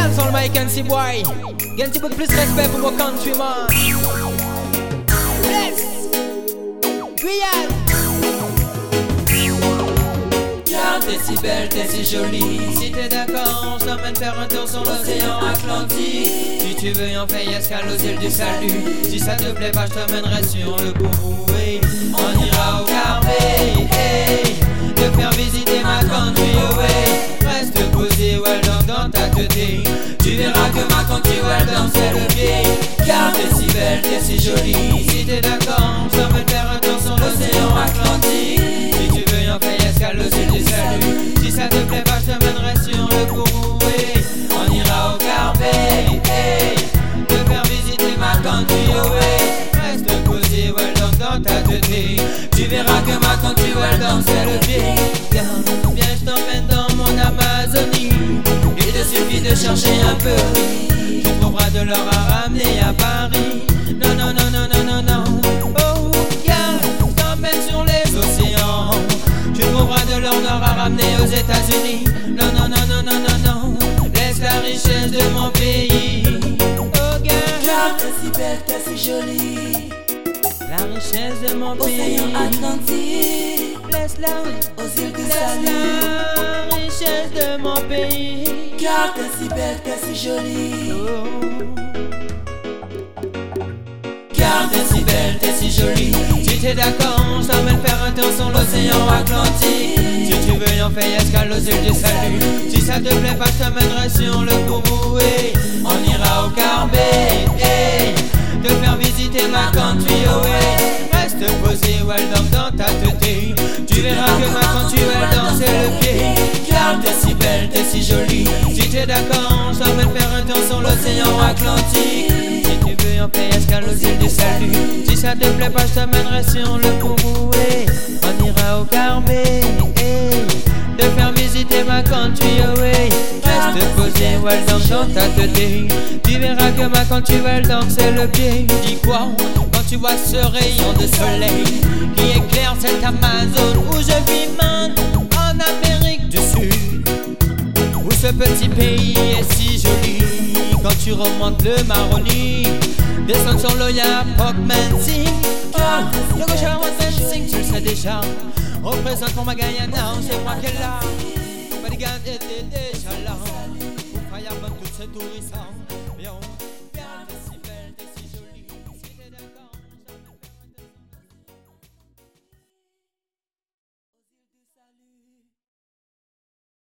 Guyane sur le mic, NC Boy. Y'a un petit peu de plus respect pour vos countrymen. Bless Guyane. Car t'es si belle, t'es si jolie. Si t'es d'accord, on s'emmène faire un tour sur l'océan Atlantique. Si tu veux en faire escale aux îles du salut. Si ça te plaît pas, je t'emmènerai sur le Bourroué. On ira au Carbet, hey, te faire visiter ma country away. Reste posé, well dans ta tête. Tu verras que ma country well down c'est le pied. Car t'es si belle, t'es si jolie. Si t'es d'accord, on s'emmène faire un tour sur l'océan Atlantique. Si tu veux en faire escale aux îles du salut. Si ça te plaît pas, je t'emmènerai sur le Bourroué. On ira au Carbet, hey, te faire visiter ma country away. Reste posé, well dans ta tête. Tu verras que ma country well down c'est le pied. Viens, je t'emmène dans mon Amazonie. Il te suffit de chercher un peu. Tu trouveras de l'or à ramener à Paris. Non, non, non, non, non, non, non. Oh, yeah, je t'emmène sur les océans. Tu trouveras de l'or noir à ramener aux États-Unis. Non, non, non, non, non, non, non. Laisse la richesse de mon pays. Oh, yeah. Car t'es si belle, t'es si jolie. La richesse de mon pays. Océan Atlantique. Laisse-la, aux îles du laisse salut. la richesse de mon pays. Car t'es si belle, t'es si jolie. Oh. Car t'es si belle, t'es si jolie. Si t'es d'accord, on s'emmène faire un tour sur l'océan Atlantique. Si tu veux en faire escale aux îles du salut. Si ça te plaît pas, je t'emmènerai sur le Bourroué. On ira au Carbet, hey, te faire visiter ma country away. Reste posé, well dans ta tête. Tu verras que ma country well down c'est le pied. Car t'es si belle, t'es si jolie. Si t'es d'accord, on s'emmène faire un tour sur l'océan Atlantique. Si tu veux en faire escale aux îles du salut. Si ça te plaît pas, je t'emmènerai sur le Bourroué. On ira au Carbet, hey, te faire visiter ma country away. Reste posé, well dans ta tête. Tu verras que ma country well down c'est le pied. Dis quoi quand tu vois ce rayon de soleil qui éclaire cette Amazone où je vis, man, en Amérique du Sud, où ce petit pays est si joli. Quand tu remontes le Maroni, descends sur l'Oya, Pokman Sing. Oh, le gauche à Sing, tu le sais déjà. Représente pour ma Guyana, c'est moi qui est là. Pas les gars, était déjà là. Pour faire bon tout ce tourisme.